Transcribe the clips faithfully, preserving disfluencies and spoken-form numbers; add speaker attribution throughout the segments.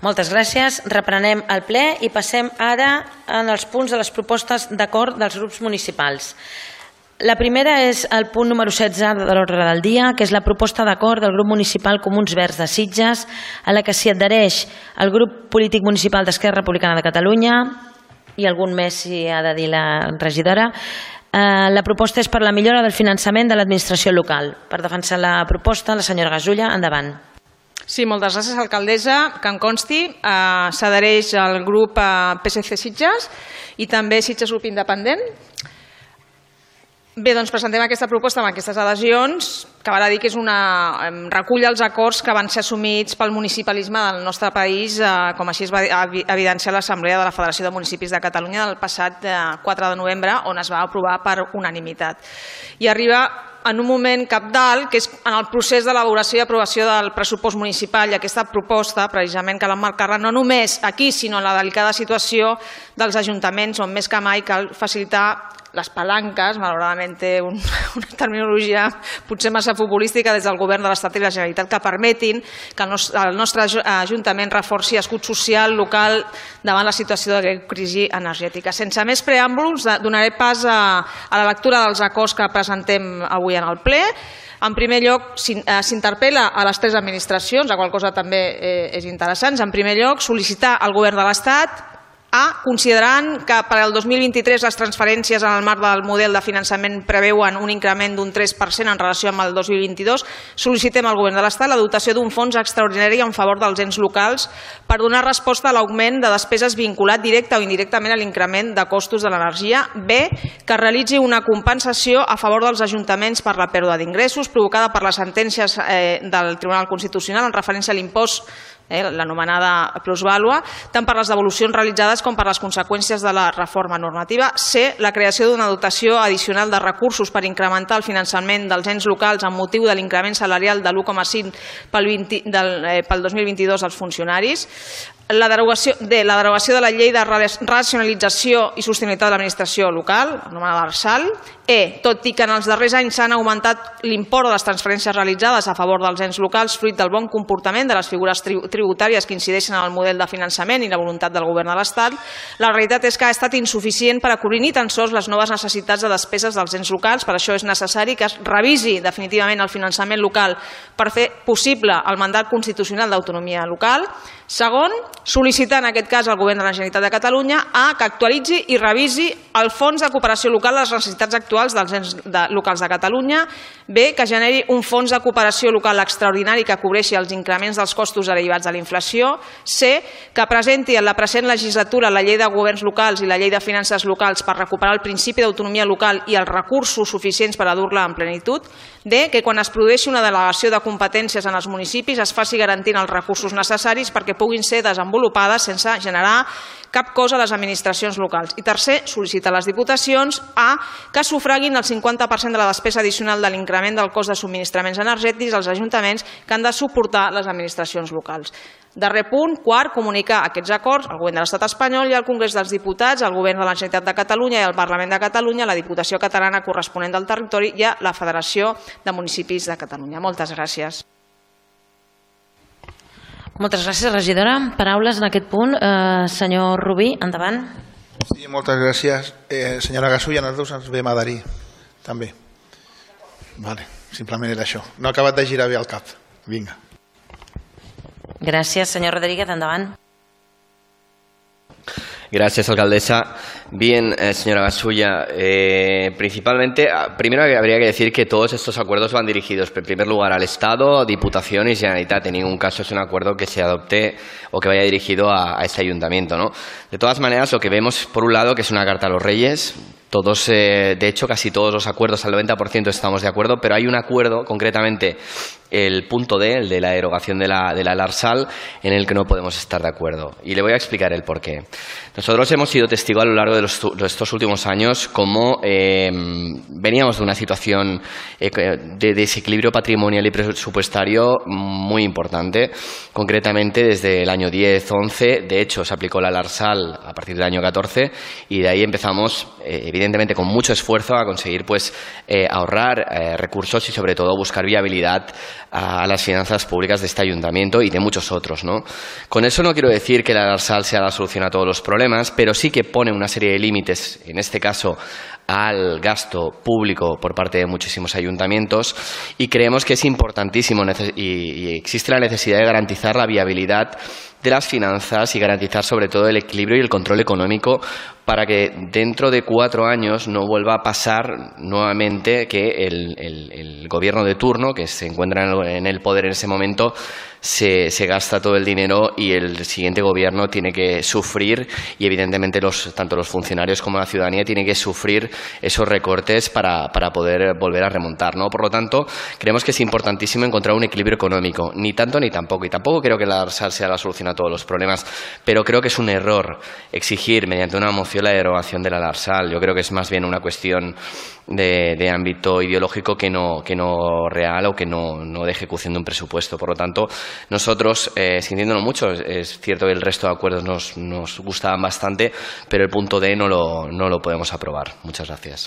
Speaker 1: Moltes gràcies. Reprenem el ple i passem ara en els punts de les propostes d'acord dels grups municipals. La primera és el punt número setze de l'ordre del dia, que és la proposta d'acord del grup municipal Comuns Verds de Sitges, a la que s'hi adhereix el grup polític municipal d'Esquerra Republicana de Catalunya i algun més, si ha de dir la regidora. La proposta és per la millora del finançament de l'administració local. Per defensar la proposta, la senyora Gasulla, endavant.
Speaker 2: Sí, moltes gràcies, alcaldessa. Que em consti, eh, s'adhereix al grup eh, P S C Sitges i també Sitges Grup Independent. Bé, doncs presentem aquesta proposta amb aquestes adhesions, que val a dir que és una, recull els acords que van ser assumits pel municipalisme del nostre país, eh, com així es va evidenciar l'Assemblea de la Federació de Municipis de Catalunya del passat eh, quatre de novembre, on es va aprovar per unanimitat. I arriba en un moment cabdal, que és en el procés d'elaboració i aprovació del pressupost municipal, i aquesta proposta, precisament, cal emmarcar-la no només aquí, sinó en la delicada situació dels ajuntaments, on més que mai cal facilitar les palanques, malauradament té un, una terminologia potser massa futbolística des del govern de l'Estat i la Generalitat, que permetin que el nostre, el nostre Ajuntament reforci escut social local davant la situació de crisi energètica. Sense més preàmbuls, donaré pas a, a la lectura dels acords que presentem avui en el ple. En primer lloc, s'interpel·la a les tres administracions, la qual cosa també és interessant. En primer lloc, sol·licitar al govern de l'Estat A, considerant que per al dos mil vint-i-tres les transferències en el marc del model de finançament preveuen un increment d'un tres per cent en relació amb el dos mil vint-i-dos, sol·licitem al Govern de l'Estat la dotació d'un fons extraordinari en favor dels ens locals per donar resposta a l'augment de despeses vinculat directe o indirectament a l'increment de costos de l'energia. B, que realitzi una compensació a favor dels ajuntaments per la pèrdua d'ingressos provocada per les sentències del Tribunal Constitucional en referència a l'impost, l'anomenada plusvàlua, tant per les devolucions realitzades com per les conseqüències de la reforma normativa. C, la creació d'una dotació addicional de recursos per incrementar el finançament dels ens locals amb motiu de l'increment salarial de l'u coma cinc pel dos mil vint-i-dos dels funcionaris. La derogació de la derogació de la llei de racionalització i sostenibilitat de l'administració local, anomenada l'Arsal. E, tot i que en els darrers anys s'han augmentat l'import de les transferències realitzades a favor dels ens locals fruit del bon comportament de les figures tributàries que incideixen en el model de finançament i la voluntat del govern de l'Estat, la realitat és que ha estat insuficient per a cobrir ni tan sols les noves necessitats de despeses dels ens locals. Per això és necessari que es revisi definitivament el finançament local per fer possible el mandat constitucional d'autonomia local. Segon, sol·licitar en aquest cas al Govern de la Generalitat de Catalunya a que actualitzi i revisi el Fons de Cooperació Local a les necessitats actuals dels ens locals de Catalunya. B, que generi un fons de cooperació local extraordinari que cobreixi els increments dels costos derivats de la inflació. C, que presenti en la present legislatura la llei de governs locals i la llei de finances locals per recuperar el principi d'autonomia local i els recursos suficients per a dur-la en plenitud. D, que quan es produeixi una delegació de competències en els municipis es faci garantint els recursos necessaris perquè puguin ser desenvolupades sense generar cap cosa a les administracions locals. I tercer, sol·licitar a les diputacions a que sufraguin el cinquanta per cent de la despesa addicional de l'increment del cost de subministraments energètics als ajuntaments que han de suportar les administracions locals. Darrer punt, quart, comunicar aquests acords al Govern de l'Estat espanyol i al Congrés dels Diputats, al Govern de la Generalitat de Catalunya i al Parlament de Catalunya, a la Diputació Catalana corresponent del territori i a la Federació de Municipis de Catalunya. Moltes gràcies.
Speaker 1: Moltes gràcies, regidora. Paraules en aquest punt. Eh, senyor Rubí, endavant.
Speaker 3: Sí, moltes gràcies. Eh, senyora Gasulla, nosaltres ens vam adherir, també. Vale, simplement era això. No ha acabat de girar bé el cap. Vinga.
Speaker 1: Gràcies, senyor Rodríguez, endavant.
Speaker 4: Gracias, alcaldesa. Bien, eh, señora Gasulla, eh, principalmente, primero habría que decir que todos estos acuerdos van dirigidos, en primer lugar, al Estado, Diputaciones y Generalitat. En ningún caso es un acuerdo que se adopte o que vaya dirigido a, a este ayuntamiento, ¿no? De todas maneras, lo que vemos, por un lado, que es una carta a los Reyes. Todos, eh, de hecho, casi todos los acuerdos, al noventa por ciento estamos de acuerdo, pero hay un acuerdo, concretamente el punto D, el de la derogación de la, de la Larsal, en el que no podemos estar de acuerdo. Y le voy a explicar el porqué. Nosotros hemos sido testigos a lo largo de, los, de estos últimos años cómo eh, veníamos de una situación eh, de desequilibrio patrimonial y presupuestario muy importante, concretamente desde el año diez once. De hecho, se aplicó la Larsal a partir del año catorce y de ahí empezamos, eh, evidentemente con mucho esfuerzo, a conseguir pues eh, ahorrar eh, recursos y sobre todo buscar viabilidad a, a las finanzas públicas de este ayuntamiento y de muchos otros, ¿no? Con eso no quiero decir que la Arsal sea la solución a todos los problemas, pero sí que pone una serie de límites, en este caso al gasto público por parte de muchísimos ayuntamientos, y creemos que es importantísimo y, y existe la necesidad de garantizar la viabilidad de las finanzas y garantizar sobre todo el equilibrio y el control económico para que dentro de cuatro años no vuelva a pasar nuevamente que el, el, el gobierno de turno, que se encuentra en el poder en ese momento, se, se gasta todo el dinero y el siguiente gobierno tiene que sufrir, y evidentemente los, tanto los funcionarios como la ciudadanía tienen que sufrir esos recortes para, para poder volver a remontar, ¿no? Por lo tanto, creemos que es importantísimo encontrar un equilibrio económico, ni tanto ni tampoco, y tampoco creo que la Arsal sea la solución a todos los problemas, pero creo que es un error exigir mediante una moción la derogación de la Arsal. Yo creo que es más bien una cuestión de, de ámbito ideológico que no, que no real o que no, no de ejecución de un presupuesto. Por lo tanto, nosotros, eh, sintiéndonos mucho, es cierto que el resto de acuerdos nos, nos gustaban bastante, pero el punto D no lo, no lo podemos aprobar. Muchas gracias.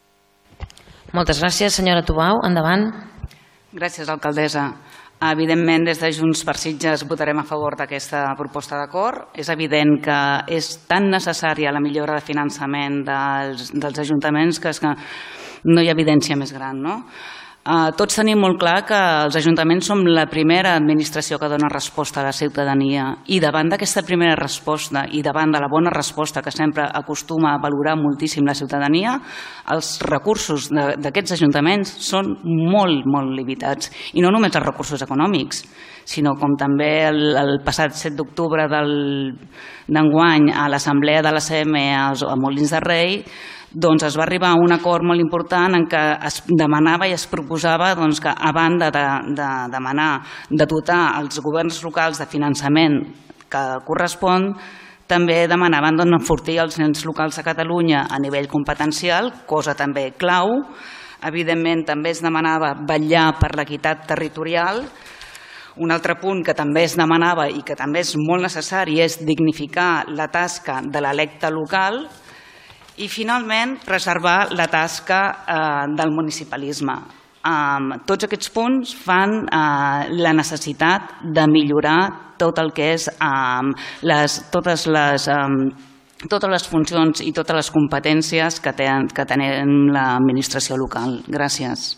Speaker 1: Moltes gràcies, senyora Tubau. Endavant.
Speaker 5: Gràcies, alcaldessa. Evidentment, des de Junts per Sitges votarem a favor d'aquesta proposta d'acord. És evident que és tan necessària la millora de finançament dels, dels ajuntaments que, és que no hi ha evidència més gran, no? Uh, tots tenim molt clar que els ajuntaments som la primera administració que dona resposta a la ciutadania, i davant d'aquesta primera resposta i davant de la bona resposta que sempre acostuma a valorar moltíssim la ciutadania, els recursos d'aquests ajuntaments són molt, molt limitats. I no només els recursos econòmics, sinó com també el, el passat set d'octubre d'enguany a l'assemblea de l'A C M a Molins de Rei, doncs es va arribar a un acord molt important en què es demanava i es proposava doncs, que a banda de, de demanar de dotar els governs locals de finançament que correspon, també demanaven doncs, enfortir els ens locals a Catalunya a nivell competencial, cosa també clau. Evidentment també es demanava vetllar per l'equitat territorial. Un altre punt que també es demanava i que també és molt necessari és dignificar la tasca de l'electe local. I, finalment, preservar la tasca eh, del municipalisme. Eh, tots aquests punts fan eh, la necessitat de millorar tot el que és eh, les, totes, les, eh, totes les funcions i totes les competències que té, que té l'administració local. Gràcies.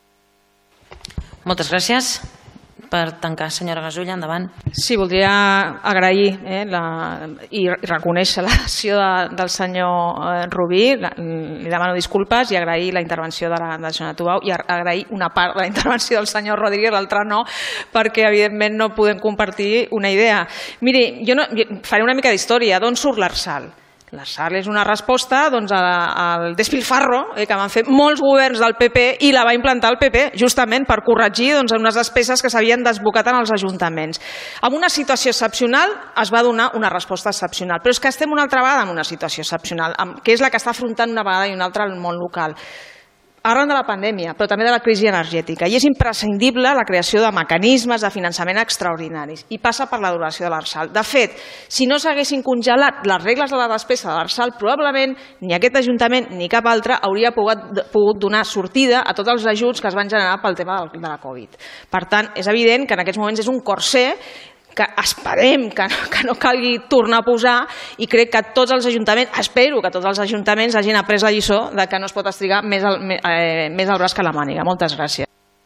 Speaker 1: Moltes gràcies. Per tancar, senyora Gasulla, endavant.
Speaker 2: Sí, voldria agrair eh, la, i reconèixer l'acció de, del senyor eh, Rubí. Li demano disculpes i agrair la intervenció de la, de la senyora Tubau i agrair una part de la intervenció del senyor Rodríguez, l'altra no, perquè evidentment no podem compartir una idea. Miri, jo no, faré una mica d'història. D'on surt l'Arsal? L'Arsal és una resposta doncs, al despilfarro eh, que van fer molts governs del P P i la va implantar el P P justament per corregir doncs, unes despeses que s'havien desbocat en els ajuntaments. En una situació excepcional es va donar una resposta excepcional, però és que estem una altra vegada en una situació excepcional, que és la que està afrontant una vegada i una altra el món local. Arran de la pandèmia, però també de la crisi energètica, i és imprescindible la creació de mecanismes de finançament extraordinaris, i passa per la duració de l'Arsal. De fet, si no s'haguessin congelat les regles de la despesa de l'Arsal, probablement ni aquest Ajuntament ni cap altre hauria pogut, pogut donar sortida a tots els ajuts que es van generar pel tema de la Covid. Per tant, és evident que en aquests moments és un corser que esperem que no, que no calgui tornar a posar, i crec que tots els ajuntaments, espero que tots els ajuntaments hagin après la lliçó de que no es pot estrigar més al, eh, més al braç que a la màniga. Moltes gràcies.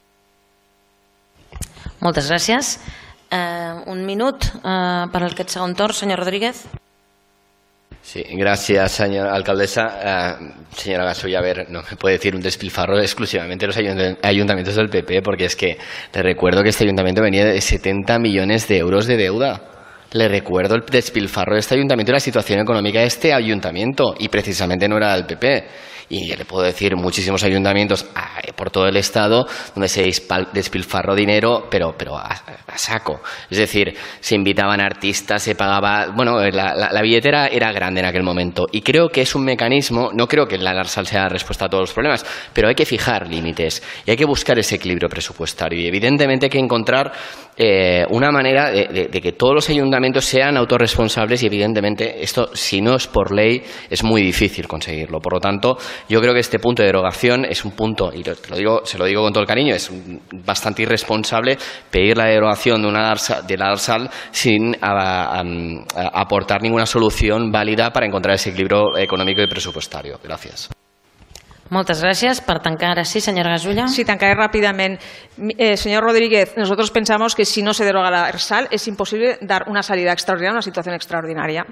Speaker 1: Moltes gràcies. Eh, un minut eh, per aquest segon torn, senyor Rodríguez.
Speaker 4: Sí, gracias, señora alcaldesa. Uh, señora Gasulla, a ver, no me puede decir un despilfarro exclusivamente de los ayuntamientos del P P, porque es que le recuerdo que este ayuntamiento venía de setenta millones de euros de deuda. Le recuerdo el despilfarro de este ayuntamiento y la situación económica de este ayuntamiento, y precisamente no era del P P. y le puedo decir muchísimos ayuntamientos por todo el Estado donde se despilfarró dinero, pero, pero a, a saco. Es decir, se invitaban artistas, se pagaba... Bueno, la, la, la billetera era grande en aquel momento y creo que es un mecanismo, no creo que la Arsal sea la respuesta a todos los problemas, pero hay que fijar límites y hay que buscar ese equilibrio presupuestario y evidentemente hay que encontrar eh, una manera de, de, de que todos los ayuntamientos sean autorresponsables y evidentemente esto, si no es por ley, es muy difícil conseguirlo. Por lo tanto, yo creo que este punto de derogación es un punto, y lo, lo digo, se lo digo con todo el cariño, es bastante irresponsable pedir la derogación de, una Arsal, de la Arsal sin a, a, a aportar ninguna solución válida para encontrar ese equilibrio económico y presupuestario. Gracias.
Speaker 1: Moltes gràcies. Per tancar, ara sí, senyora Gasulla.
Speaker 2: Sí, tancaré rápidamente. Eh, señor Rodríguez, nosotros pensamos que si no se deroga la Arsal es imposible dar una salida extraordinaria a una situación extraordinaria.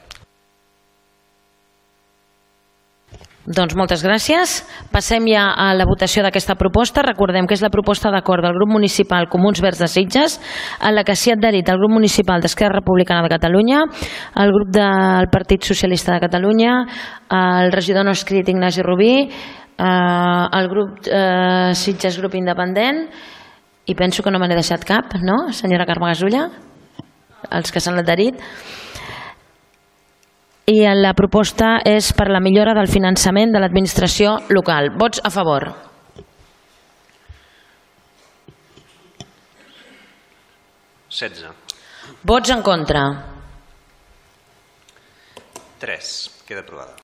Speaker 1: Doncs moltes gràcies. Passem ja a la votació d'aquesta proposta. Recordem que és la proposta d'acord del grup municipal Comuns Verds de Sitges, en la que s'hi ha adherit el grup municipal d'Esquerra Republicana de Catalunya, el grup del Partit Socialista de Catalunya, el regidor no escrit Ignasi Rubí, el grup eh, Sitges Grup Independent, i penso que no me n'he deixat cap, no, senyora Carme Gasulla? Els que s'han adherit. I la proposta és per la millora del finançament de l'administració local. Vots a favor?
Speaker 6: setze.
Speaker 1: Vots en contra?
Speaker 6: tres. Queda aprovada.